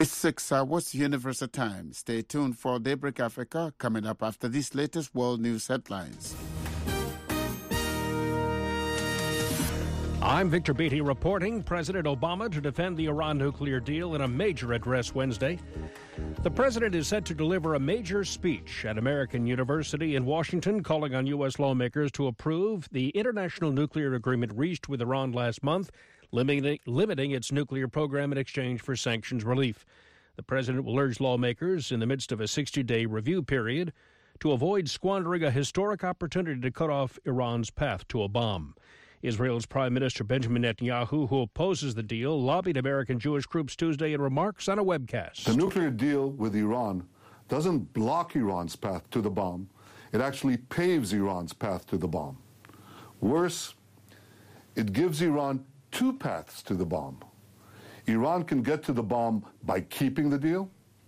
It's 6 hours Universal Time. Stay tuned for Daybreak Africa coming up after these latest world news headlines. I'm Victor Beatty reporting. President Obama to defend the Iran nuclear deal in a major address Wednesday. The president is set to deliver a major speech at American University in Washington, calling on U.S. lawmakers to approve the international nuclear agreement reached with Iran last month, limiting its nuclear program in exchange for sanctions relief. The president will urge lawmakers in the midst of a 60-day review period to avoid squandering a historic opportunity to cut off Iran's path to a bomb. Israel's Prime Minister Benjamin Netanyahu, who opposes the deal, lobbied American Jewish groups Tuesday in remarks on a webcast. The nuclear deal with Iran doesn't block Iran's path to the bomb. It actually paves Iran's path to the bomb. Worse, it gives Iran two paths to the bomb. Iran can get to the bomb by keeping the deal,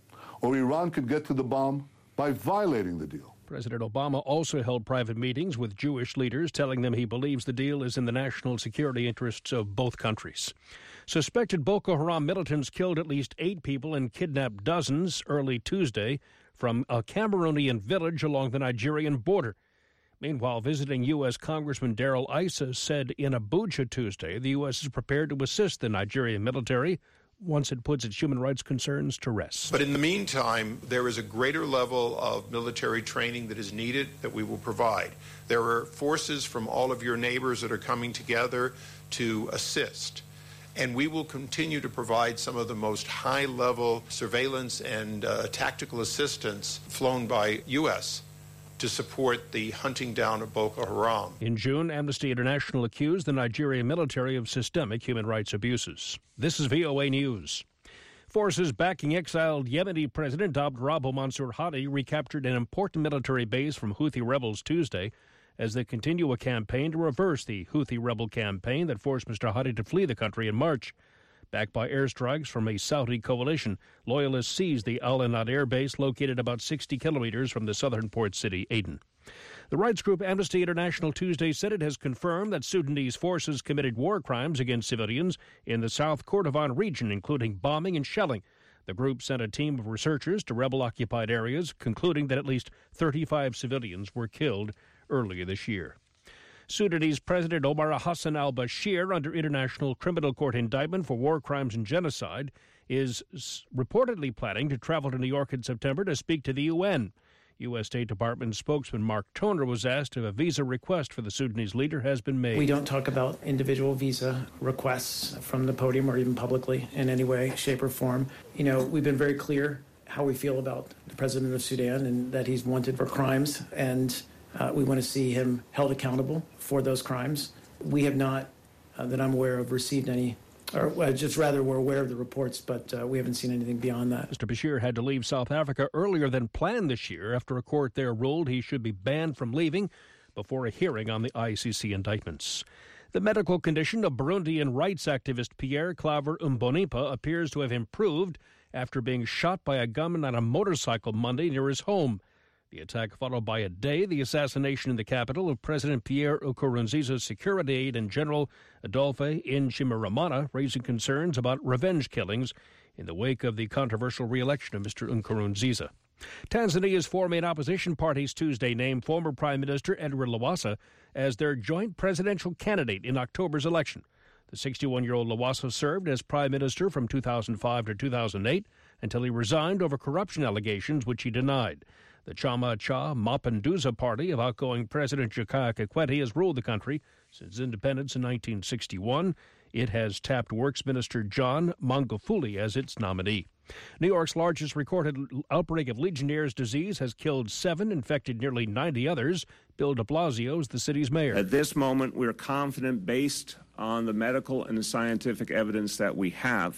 or Iran could get to the bomb by violating the deal. President Obama also held private meetings with Jewish leaders, telling them he believes the deal is in the national security interests of both countries. Suspected Boko Haram militants killed at least 8 people and kidnapped dozens early Tuesday from a Cameroonian village along the Nigerian border. Meanwhile, visiting U.S. Congressman Darrell Issa said in Abuja Tuesday the U.S. is prepared to assist the Nigerian military once it puts its human rights concerns to rest. But in the meantime, there is a greater level of military training that is needed that we will provide. There are forces from all of your neighbors that are coming together to assist. And we will continue to provide some of the most high-level surveillance and tactical assistance flown by U.S. to support the hunting down of Boko Haram. In June, Amnesty International accused the Nigerian military of systemic human rights abuses. This is VOA News. Forces backing exiled Yemeni President Abd Rabbu Mansur Hadi recaptured an important military base from Houthi rebels Tuesday as they continue a campaign to reverse the Houthi rebel campaign that forced Mr. Hadi to flee the country in March. Backed by airstrikes from a Saudi coalition, loyalists seized the Al-Anad air base located about 60 kilometers from the southern port city, Aden. The rights group Amnesty International Tuesday said it has confirmed that Sudanese forces committed war crimes against civilians in the South Kordofan region, including bombing and shelling. The group sent a team of researchers to rebel-occupied areas, concluding that at least 35 civilians were killed earlier this year. Sudanese President Omar Hassan al-Bashir, under International Criminal Court indictment for war crimes and genocide, is reportedly planning to travel to New York in September to speak to the UN. U.S. State Department spokesman Mark Toner was asked if a visa request for the Sudanese leader has been made. We don't talk about individual visa requests from the podium or even publicly in any way, shape, or form. You know, we've been very clear how we feel about the president of Sudan and that he's wanted for crimes, and we want to see him held accountable for those crimes. We have not, that I'm aware of, received any, or just rather we're aware of the reports, but we haven't seen anything beyond that. Mr. Bashir had to leave South Africa earlier than planned this year after a court there ruled he should be banned from leaving before a hearing on the ICC indictments. The medical condition of Burundian rights activist Pierre Claver Mbonimpa appears to have improved after being shot by a gunman on a motorcycle Monday near his home. The attack followed by the assassination in the capital of President Pierre Nkurunziza's security aide and General Adolphe Nshimiramana, raising concerns about revenge killings in the wake of the controversial re-election of Mr. Nkurunziza. Tanzania's four main opposition parties Tuesday named former Prime Minister Edward Lowassa as their joint presidential candidate in October's election. The 61-year-old Lowassa served as Prime Minister from 2005 to 2008 until he resigned over corruption allegations, which he denied. The Chama Cha Mapinduzi party of outgoing President Jakaya Kikwete has ruled the country since independence in 1961. It has tapped Works Minister John Magufuli as its nominee. New York's largest recorded outbreak of Legionnaire's disease has killed 7, infected nearly 90 others. Bill de Blasio is the city's mayor. At this moment, we're confident, based on the medical and the scientific evidence that we have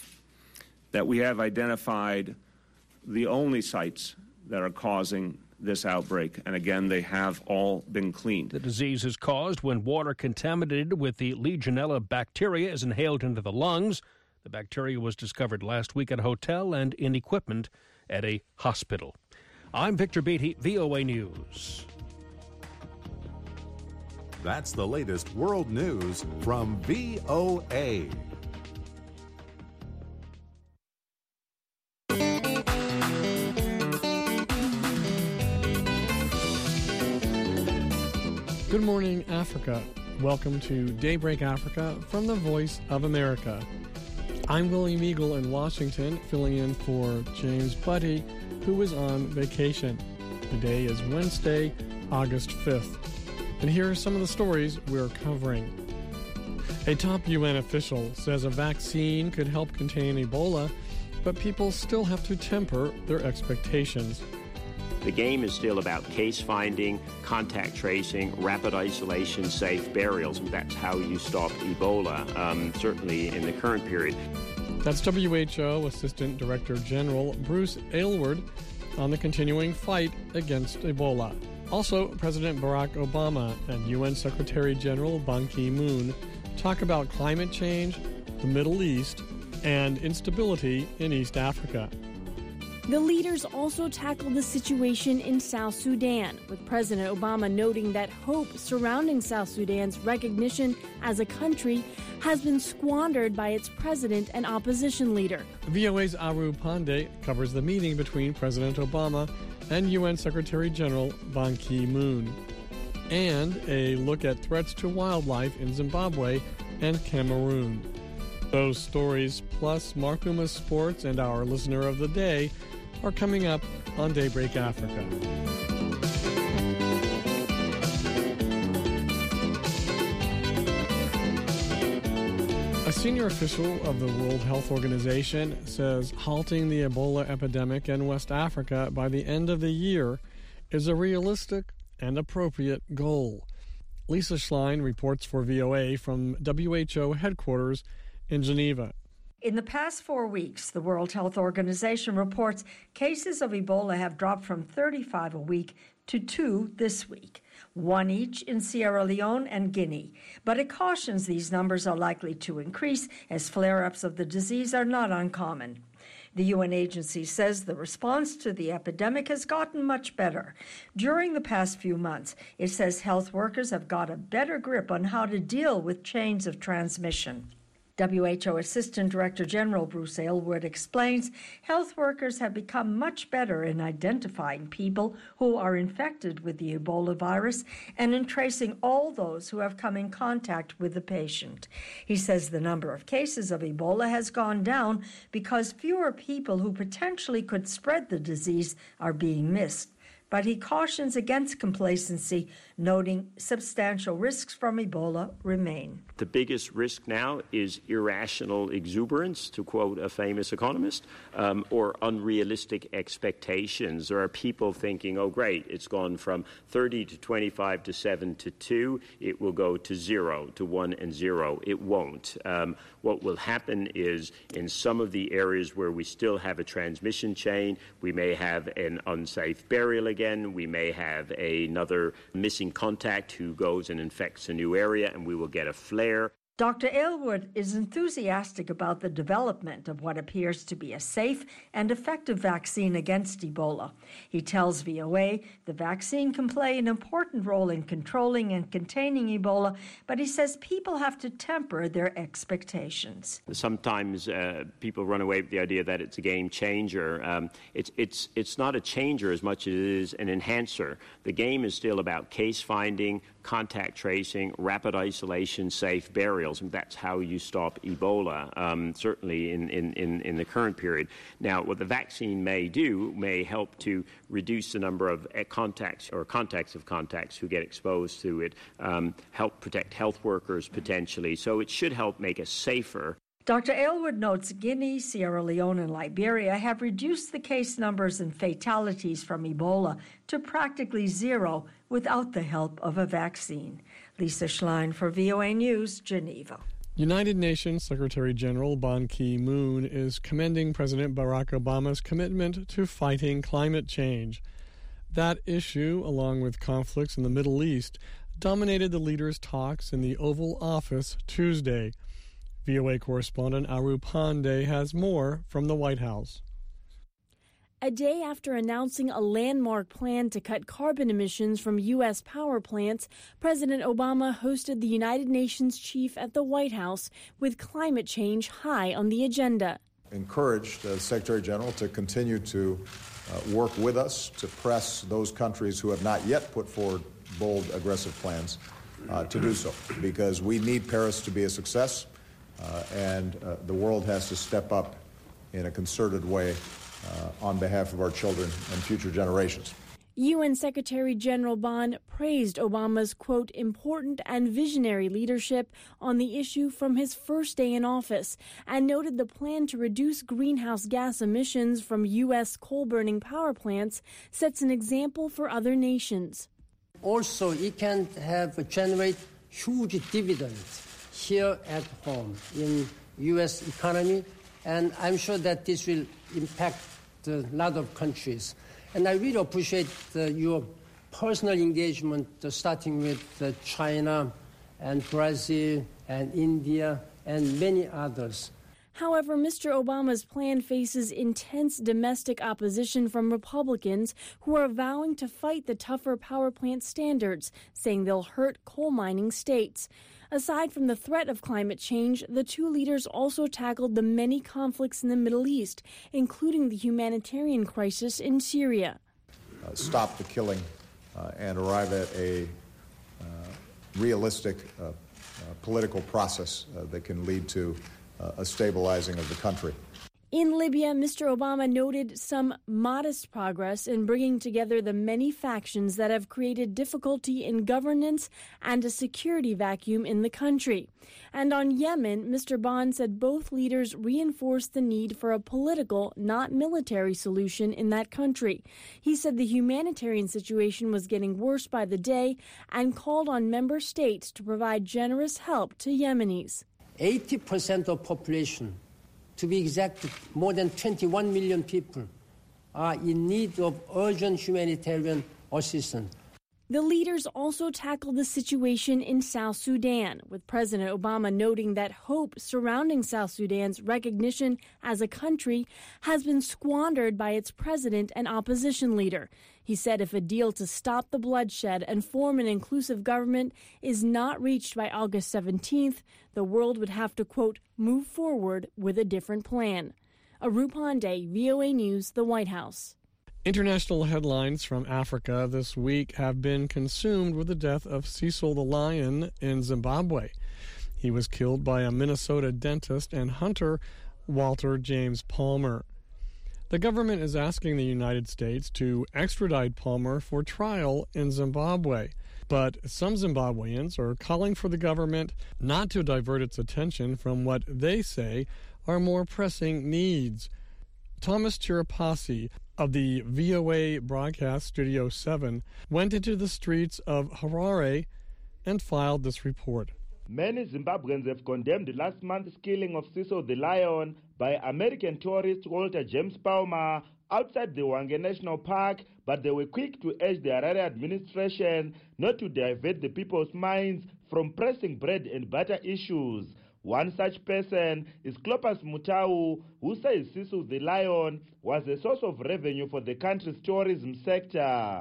identified the only sites that are causing this outbreak. And again, they have all been cleaned. The disease is caused when water contaminated with the Legionella bacteria is inhaled into the lungs. The bacteria was discovered last week at a hotel and in equipment at a hospital. I'm Victor Beatty, VOA News. That's the latest world news from VOA. Good morning, Africa. Welcome to Daybreak Africa from the Voice of America. I'm William Eagle in Washington, filling in for James Buddy, who is on vacation. Today is Wednesday, August 5th. And here are some of the stories we're covering. A top UN official says a vaccine could help contain Ebola, but people still have to temper their expectations. The game is still about case finding, contact tracing, rapid isolation, safe burials. And that's how you stop Ebola, certainly in the current period. That's WHO Assistant Director General Bruce Aylward on the continuing fight against Ebola. Also, President Barack Obama and UN Secretary General Ban Ki-moon talk about climate change, the Middle East, and instability in East Africa. The leaders also tackled the situation in South Sudan, with President Obama noting that hope surrounding South Sudan's recognition as a country has been squandered by its president and opposition leader. VOA's Aru Pandey covers the meeting between President Obama and UN Secretary General Ban Ki-moon, and a look at threats to wildlife in Zimbabwe and Cameroon. Those stories, plus Mark Uma's sports and our listener of the day, are coming up on Daybreak Africa. A senior official of the World Health Organization says halting the Ebola epidemic in West Africa by the end of the year is a realistic and appropriate goal. Lisa Schlein reports for VOA from WHO headquarters in Geneva. In the past 4 weeks, the World Health Organization reports cases of Ebola have dropped from 35 a week to 2 this week, 1 each in Sierra Leone and Guinea. But it cautions these numbers are likely to increase as flare-ups of the disease are not uncommon. The UN agency says the response to the epidemic has gotten much better. During the past few months, it says health workers have got a better grip on how to deal with chains of transmission. WHO Assistant Director General Bruce Aylward explains health workers have become much better in identifying people who are infected with the Ebola virus and in tracing all those who have come in contact with the patient. He says the number of cases of Ebola has gone down because fewer people who potentially could spread the disease are being missed. But he cautions against complacency, noting substantial risks from Ebola remain. The biggest risk now is irrational exuberance, to quote a famous economist, or unrealistic expectations. There are people thinking, oh, great, it's gone from 30 to 25 to 7 to 2. It will go to 0, to 1 and 0. It won't. What will happen is in some of the areas where we still have a transmission chain, we may have an unsafe burial again. We may have another missing contact who goes and infects a new area, and we will get a flare. Dr. Aylward is enthusiastic about the development of what appears to be a safe and effective vaccine against Ebola. He tells VOA the vaccine can play an important role in controlling and containing Ebola, but he says people have to temper their expectations. Sometimes people run away with the idea that it's a game changer. It's not a changer as much as it is an enhancer. The game is still about case finding, contact tracing, rapid isolation, safe burials. And that's how you stop Ebola, certainly in the current period. Now, what the vaccine may do may help to reduce the number of contacts or contacts of contacts who get exposed to it, help protect health workers potentially. So it should help make us safer. Dr. Aylward notes Guinea, Sierra Leone, and Liberia have reduced the case numbers and fatalities from Ebola to practically 0 without the help of a vaccine. Lisa Schlein for VOA News, Geneva. United Nations Secretary General Ban Ki-moon is commending President Barack Obama's commitment to fighting climate change. That issue, along with conflicts in the Middle East, dominated the leaders' talks in the Oval Office Tuesday. VOA correspondent Aru Pandey has more from the White House. A day after announcing a landmark plan to cut carbon emissions from U.S. power plants, President Obama hosted the United Nations chief at the White House with climate change high on the agenda. Encouraged the Secretary General to continue to work with us to press those countries who have not yet put forward bold, aggressive plans to do so, because we need Paris to be a success, and the world has to step up in a concerted way on behalf of our children and future generations. UN Secretary General Ban praised Obama's, quote, important and visionary leadership on the issue from his first day in office, and noted the plan to reduce greenhouse gas emissions from U.S. coal-burning power plants sets an example for other nations. Also, it can generate huge dividends here at home in U.S. economy, and I'm sure that this will impact a lot of countries. And I really appreciate your personal engagement, starting with China and Brazil and India and many others. However, Mr. Obama's plan faces intense domestic opposition from Republicans who are vowing to fight the tougher power plant standards, saying they'll hurt coal mining states. Aside from the threat of climate change, the two leaders also tackled the many conflicts in the Middle East, including the humanitarian crisis in Syria. Stop the killing and arrive at a realistic political process that can lead to a stabilizing of the country. In Libya, Mr. Obama noted some modest progress in bringing together the many factions that have created difficulty in governance and a security vacuum in the country. And on Yemen, Mr. Ban said both leaders reinforced the need for a political, not military solution in that country. He said the humanitarian situation was getting worse by the day and called on member states to provide generous help to Yemenis. 80% of population, to be exact, more than 21 million people are in need of urgent humanitarian assistance. The leaders also tackled the situation in South Sudan, with President Obama noting that hope surrounding South Sudan's recognition as a country has been squandered by its president and opposition leader. He said if a deal to stop the bloodshed and form an inclusive government is not reached by August 17th, the world would have to, quote, move forward with a different plan. Arup Pandey, VOA News, the White House. International headlines from Africa this week have been consumed with the death of Cecil the lion in Zimbabwe. He was killed by a Minnesota dentist and hunter, Walter James Palmer. The government is asking the United States to extradite Palmer for trial in Zimbabwe, but some Zimbabweans are calling for the government not to divert its attention from what they say are more pressing needs. Thomas Chirapasi of the VOA broadcast Studio 7 went into the streets of Harare and filed this report. Many Zimbabweans have condemned last month's killing of Cecil the lion by American tourist Walter James Palmer outside the Hwange National Park, but they were quick to urge the Harare administration not to divert the people's minds from pressing bread and butter issues. One such person is Clopas Mutau, who says Cecil the lion was a source of revenue for the country's tourism sector.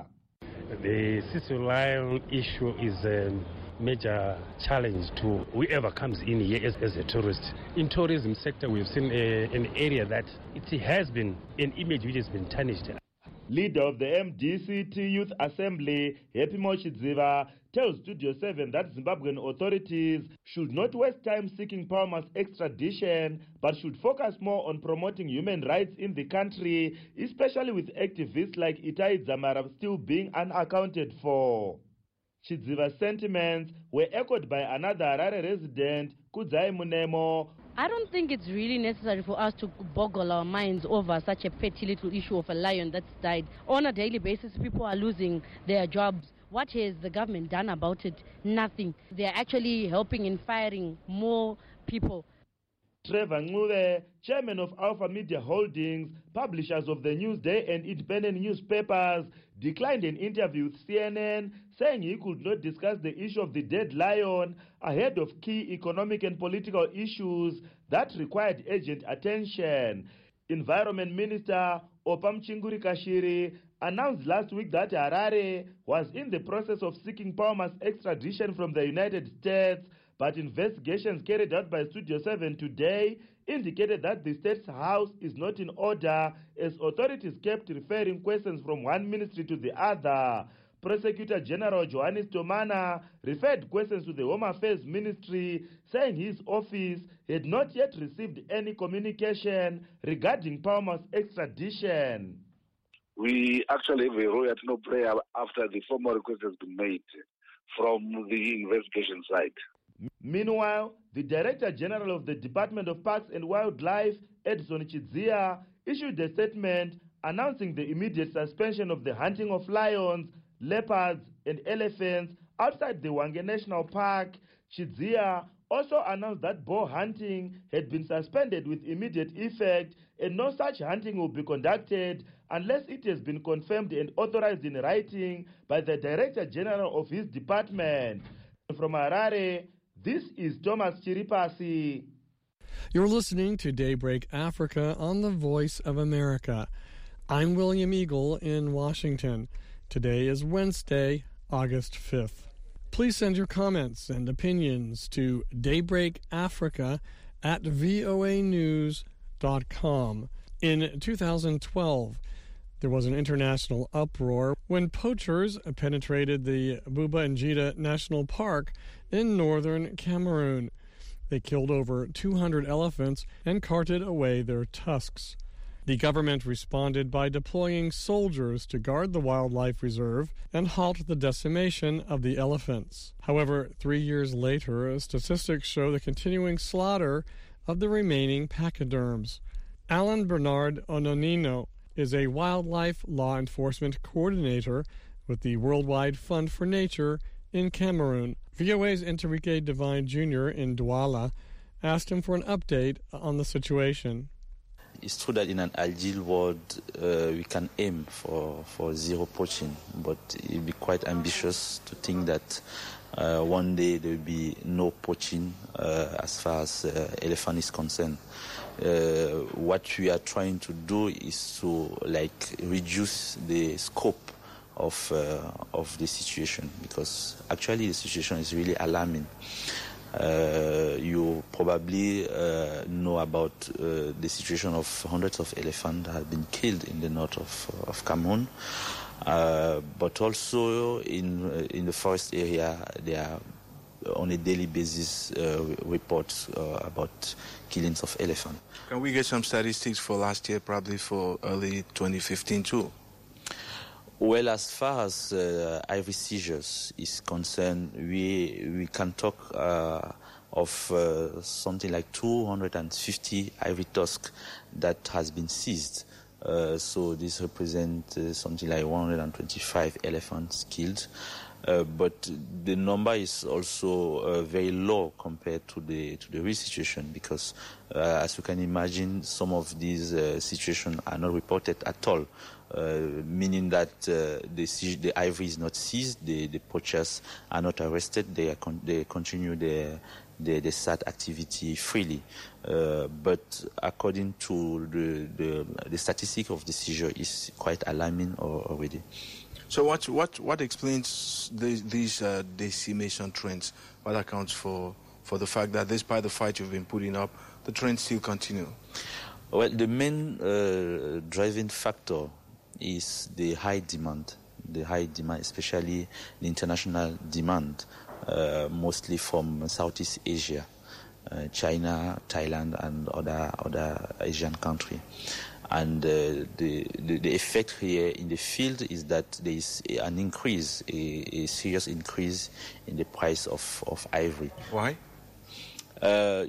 The Cecil lion issue is a major challenge to whoever comes in here as a tourist. In tourism sector, we've seen an area that it has been an image which has been tarnished. Leader of the MDCT Youth Assembly, Happy Mochidziva, tells Studio 7 that Zimbabwean authorities should not waste time seeking Palmer's extradition, but should focus more on promoting human rights in the country, especially with activists like Itai Dzamara still being unaccounted for. Chidziva's sentiments were echoed by another Harare resident, Kudzai Munemo. I don't think it's really necessary for us to boggle our minds over such a petty little issue of a lion that's died. On a daily basis, people are losing their jobs. What has the government done about it? Nothing. They're actually helping in firing more people. Trevor Ngube, chairman of Alpha Media Holdings, publishers of the Newsday and independent newspapers, declined an interview with CNN, saying he could not discuss the issue of the dead lion ahead of key economic and political issues that required urgent attention. Environment Minister Opam Chinguri Kashiri announced last week that Harare was in the process of seeking Palmer's extradition from the United States, but investigations carried out by Studio 7 today indicated that the state's house is not in order, as authorities kept referring questions from one ministry to the other. Prosecutor General Johannes Tomana referred questions to the Home Affairs Ministry, saying his office had not yet received any communication regarding Palmer's extradition. We actually have a royalty no prayer after the formal request has been made from the investigation side. Meanwhile, the Director General of the Department of Parks and Wildlife, Edson Chidzia, issued a statement announcing the immediate suspension of the hunting of lions, leopards, and elephants outside the Hwange National Park. Chidzia also announced that boar hunting had been suspended with immediate effect and no such hunting will be conducted unless it has been confirmed and authorized in writing by the Director General of his department. From Harare, this is Thomas Chiripasi. You're listening to Daybreak Africa on the Voice of America. I'm William Eagle in Washington. Today is Wednesday, August 5th. Please send your comments and opinions to daybreakafrica@voanews.com. In 2012, there was an international uproar when poachers penetrated the Buba Njida National Park in northern Cameroon. They killed over 200 elephants and carted away their tusks. The government responded by deploying soldiers to guard the wildlife reserve and halt the decimation of the elephants. However, 3 years later, statistics show the continuing slaughter of the remaining pachyderms. Alan Bernard Ononino is a wildlife law enforcement coordinator with the Worldwide Fund for Nature in Cameroon. VOA's Enrique Devine Jr. in Douala asked him for an update on the situation. It's true that in an ideal world, we can aim for zero poaching, but it would be quite ambitious to think that one day there will be no poaching as far as elephant is concerned. What we are trying to do is to reduce the scope of the situation, because actually the situation is really alarming. You probably know about the situation of hundreds of elephants that have been killed in the north of Cameroon, but also in the forest area there are on a daily basis reports about killings of elephants. Can we get some statistics for last year, probably for early 2015 too? Well, as far as ivory seizures is concerned, we can talk of something like 250 ivory tusks that has been seized. So this represents something like 125 elephants killed. But the number is also very low compared to the real situation, because as you can imagine, some of these situations are not reported at all, meaning that the ivory is not seized, the poachers are not arrested, they continue their sad activity freely. But according to the statistic of the seizure is quite alarming already. So what explains these decimation trends? What accounts for the fact that despite the fight you've been putting up, the trends still continue? Well, the main driving factor is the high demand, especially the international demand, mostly from Southeast Asia, China, Thailand, and other Asian countries. And the effect here in the field is that there is an increase, a serious increase in the price of ivory. Why? This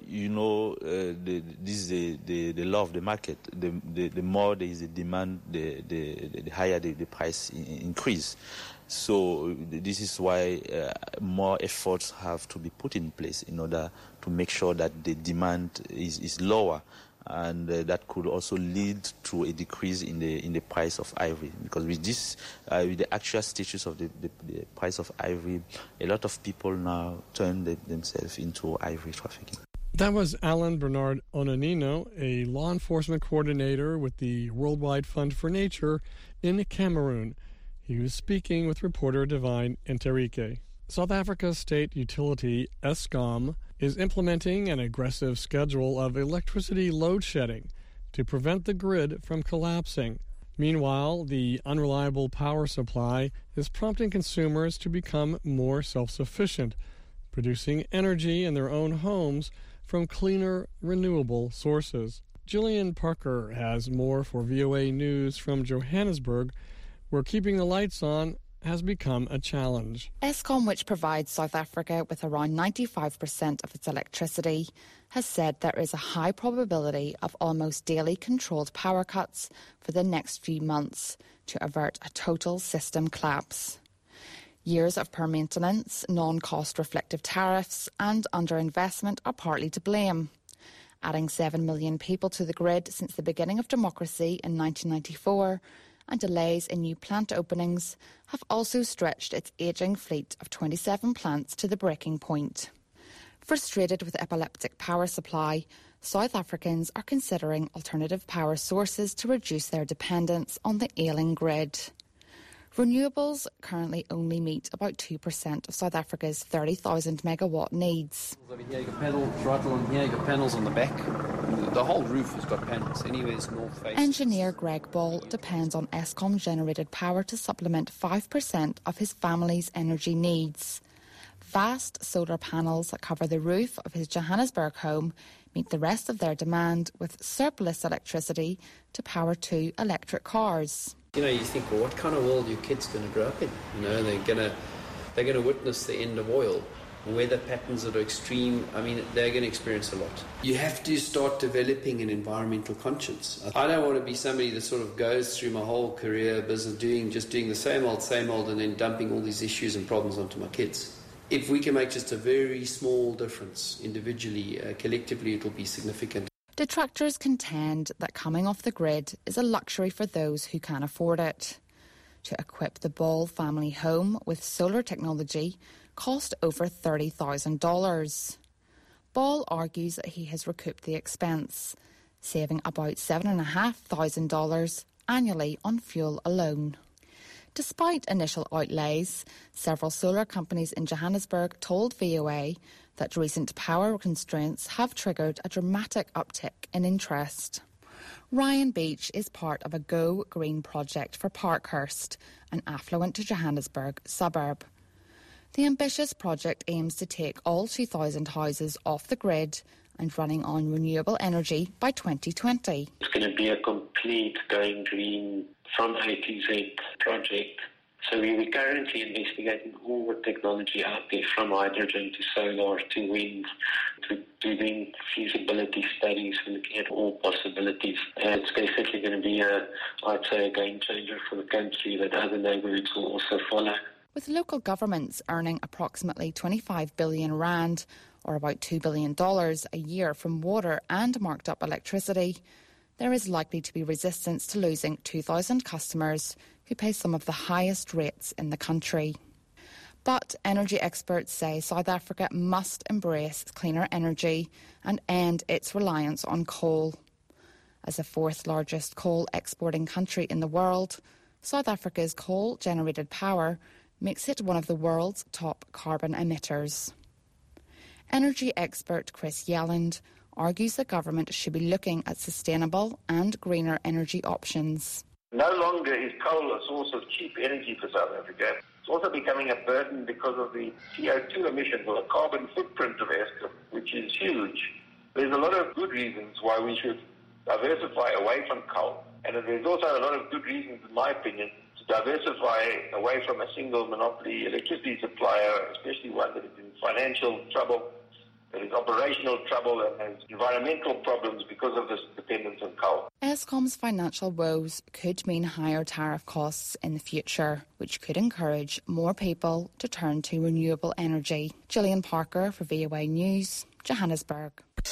is the law of the market. The more there is a demand, the higher the price increase. So this is why more efforts have to be put in place in order to make sure that the demand is lower. And that could also lead to a decrease in the price of ivory, because with this, with the actual status of the price of ivory, a lot of people now turn themselves into ivory trafficking. That was Alan Bernard Ononino, a law enforcement coordinator with the Worldwide Fund for Nature in Cameroon. He was speaking with reporter Divine Enrique. South Africa's state utility, Eskom, is implementing an aggressive schedule of electricity load shedding to prevent the grid from collapsing. Meanwhile, the unreliable power supply is prompting consumers to become more self-sufficient, producing energy in their own homes from cleaner, renewable sources. Gillian Parker has more for VOA News from Johannesburg, where keeping the lights on has become a challenge. Eskom, which provides South Africa with around 95% of its electricity, has said there is a high probability of almost daily controlled power cuts for the next few months to avert a total system collapse. Years of poor maintenance, non-cost reflective tariffs and underinvestment are partly to blame. Adding 7 million people to the grid since the beginning of democracy in 1994 and delays in new plant openings have also stretched its ageing fleet of 27 plants to the breaking point. Frustrated with epileptic power supply, South Africans are considering alternative power sources to reduce their dependence on the ailing grid. Renewables currently only meet about 2% of South Africa's 30,000 megawatt needs. Over here you got pedal, throttle, and here you got panels on the back. The whole roof has got panels. Anywhere's north face. Engineer Greg Ball depends on Eskom generated power to supplement 5% of his family's energy needs. Vast solar panels that cover the roof of his Johannesburg home meet the rest of their demand with surplus electricity to power 2 electric cars. You know, you think, well, what kind of world are your kids going to grow up in? You know, they're going to witness the end of oil, weather patterns that are extreme. I mean, they're going to experience a lot. You have to start developing an environmental conscience. I don't want to be somebody that sort of goes through my whole career business just doing the same old, and then dumping all these issues and problems onto my kids. If we can make just a very small difference individually, collectively, it will be significant. Detractors contend that coming off the grid is a luxury for those who can afford it. To equip the Ball family home with solar technology cost over $30,000. Ball argues that he has recouped the expense, saving about $7,500 annually on fuel alone. Despite initial outlays, several solar companies in Johannesburg told VOA that recent power constraints have triggered a dramatic uptick in interest. Ryan Beach is part of a Go Green project for Parkhurst, an affluent to Johannesburg suburb. The ambitious project aims to take all 2,000 houses off the grid and running on renewable energy by 2020. It's going to be a complete going green from A to Z project. So we're currently investigating all the technology out there, from hydrogen to solar to wind, to doing feasibility studies and looking at all possibilities. And it's definitely going to be I'd say, a game changer for the country that other neighbourhoods will also follow. With local governments earning approximately 25 billion rand, or about $2 billion a year from water and marked up electricity, there is likely to be resistance to losing 2,000 customers who pay some of the highest rates in the country. But energy experts say South Africa must embrace cleaner energy and end its reliance on coal. As the 4th largest coal exporting country in the world, South Africa's coal-generated power makes it one of the world's top carbon emitters. Energy expert Chris Yelland argues the government should be looking at sustainable and greener energy options. No longer is coal a source of cheap energy for South Africa. It's also becoming a burden because of the CO2 emissions or the carbon footprint of Eskom, which is huge. There's a lot of good reasons why we should diversify away from coal. And there's also a lot of good reasons, in my opinion, to diversify away from a single monopoly electricity supplier, especially one that is in financial trouble, that is operational trouble, and has environmental problems because of this dependence on coal. Eskom's financial woes could mean higher tariff costs in the future, which could encourage more people to turn to renewable energy. Gillian Parker for VOA News, Johannesburg.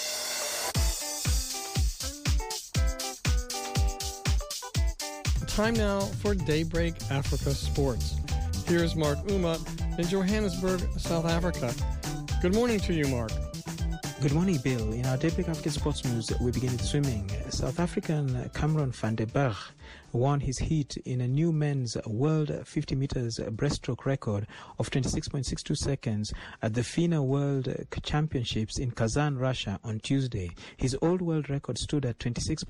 Time now for Daybreak Africa Sports. Here's Mark Uma in Johannesburg, South Africa. Good morning to you, Mark. Good morning, Bill. In our Daybreak Africa Sports News, we begin with swimming. South African Cameron van der Berg won his heat in a new men's world 50 meters breaststroke record of 26.62 seconds at the FINA World Championships in Kazan, Russia on Tuesday. His old world record stood at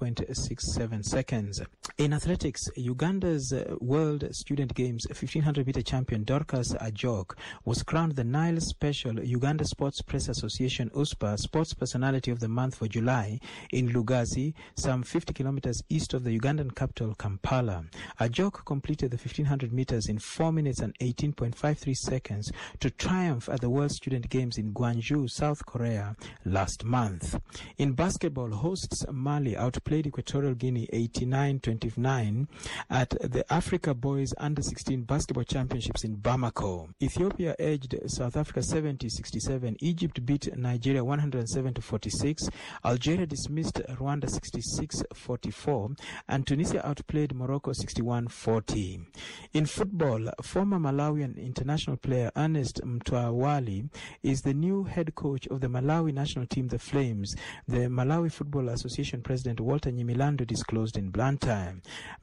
26.67 seconds. In athletics, Uganda's World Student Games 1500-meter champion Dorcas Ajok was crowned the Nile Special Uganda Sports Press Association USPA Sports Personality of the Month for July in Lugazi, some 50 kilometers east of the Ugandan capital Kampala. Ajok completed the 1500 meters in 4 minutes and 18.53 seconds to triumph at the World Student Games in Gwangju, South Korea last month. In basketball, hosts Mali outplayed Equatorial Guinea 89-29 at the Africa Boys Under-16 Basketball Championships in Bamako. Ethiopia edged South Africa 70-67. Egypt beat Nigeria 107-46. Algeria dismissed Rwanda 66-44. And Tunisia outplayed Morocco 61-40. In football, former Malawian international player Ernest Mtawali is the new head coach of the Malawi national team, the Flames. The Malawi Football Association President Walter Nyimilando disclosed in Blantyre.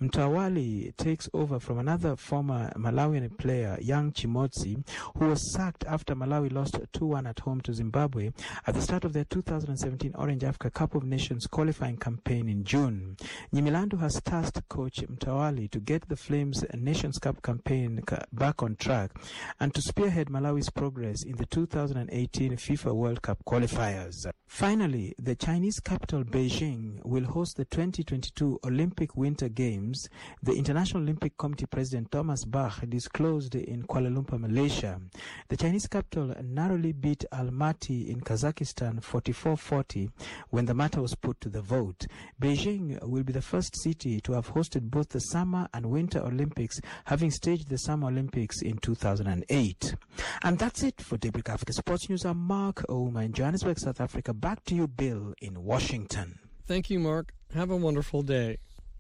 Mtawali takes over from another former Malawian player, Young Chimotsi, who was sacked after Malawi lost 2-1 at home to Zimbabwe at the start of their 2017 Orange Africa Cup of Nations qualifying campaign in June. Nyimilando has tasked coach Mtawali to get the Flames Nations Cup campaign back on track and to spearhead Malawi's progress in the 2018 FIFA World Cup qualifiers. Finally, the Chinese capital Beijing will host the 2022 Olympic Winter Games, the International Olympic Committee President Thomas Bach disclosed in Kuala Lumpur, Malaysia. The Chinese capital narrowly beat Almaty in Kazakhstan 44-40 when the matter was put to the vote. Beijing will be the first city to have hosted both the Summer and Winter Olympics, having staged the Summer Olympics in 2008. And that's it for Daybreak Africa Sports News. I'm Mark Ouma in Johannesburg, South Africa. Back to you, Bill, in Washington. Thank you, Mark. Have a wonderful day.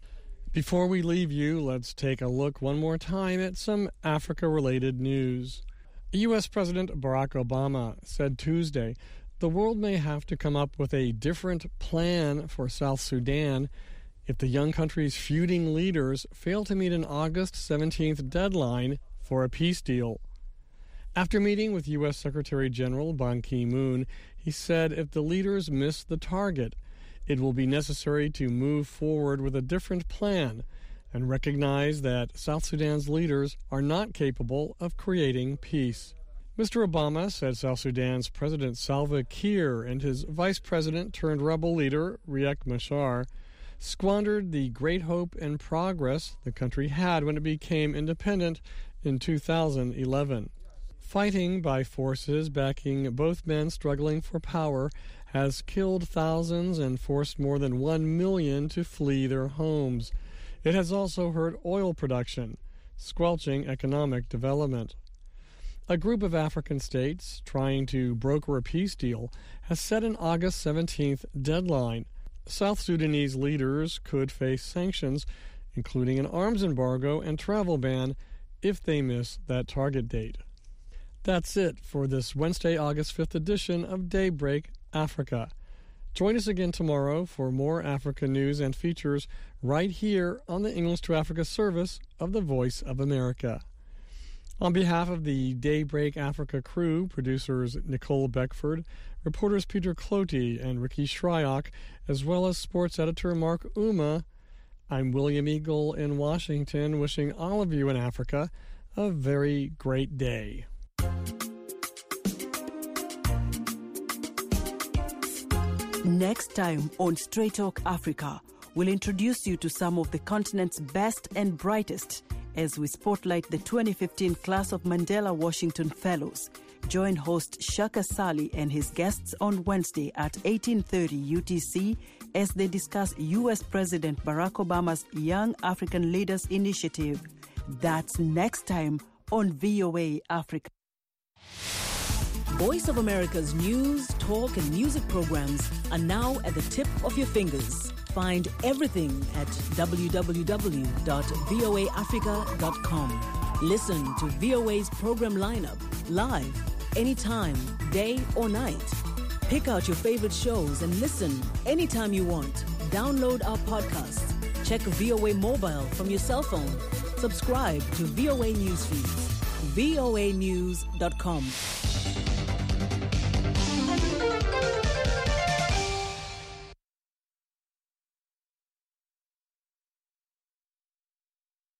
Before we leave you, let's take a look one more time at some Africa-related news. U.S. President Barack Obama said Tuesday the world may have to come up with a different plan for South Sudan if the young country's feuding leaders fail to meet an August 17th deadline for a peace deal. After meeting with U.S. Secretary General Ban Ki-moon, he said if the leaders miss the target, it will be necessary to move forward with a different plan and recognize that South Sudan's leaders are not capable of creating peace. Mr. Obama said South Sudan's President Salva Kiir and his vice president turned rebel leader Riek Machar squandered the great hope and progress the country had when it became independent in 2011. Fighting by forces backing both men struggling for power has killed thousands and forced more than 1 million to flee their homes. It has also hurt oil production, squelching economic development. A group of African states trying to broker a peace deal has set an August 17th deadline. South Sudanese leaders could face sanctions, including an arms embargo and travel ban, if they miss that target date. That's it for this Wednesday, August 5th edition of Daybreak Africa. Join us again tomorrow for more Africa news and features right here on the English to Africa service of the Voice of America. On behalf of the Daybreak Africa crew, producers Nicole Beckford, reporters Peter Cloty and Ricky Shryock, as well as sports editor Mark Ouma, I'm William Eagle in Washington, wishing all of you in Africa a very great day. Next time on Straight Talk Africa, we'll introduce you to some of the continent's best and brightest as we spotlight the 2015 class of Mandela Washington Fellows. Join host Shaka Sali and his guests on Wednesday at 18:30 UTC as they discuss U.S. President Barack Obama's Young African Leaders Initiative. That's next time on VOA Africa. Voice of America's news, talk, and music programs are now at the tip of your fingers. Find everything at www.voaafrica.com. Listen to VOA's program lineup live, anytime, day or night. Pick out your favorite shows and listen anytime you want. Download our podcasts. Check VOA Mobile from your cell phone. Subscribe to VOA Newsfeed. voanews.com.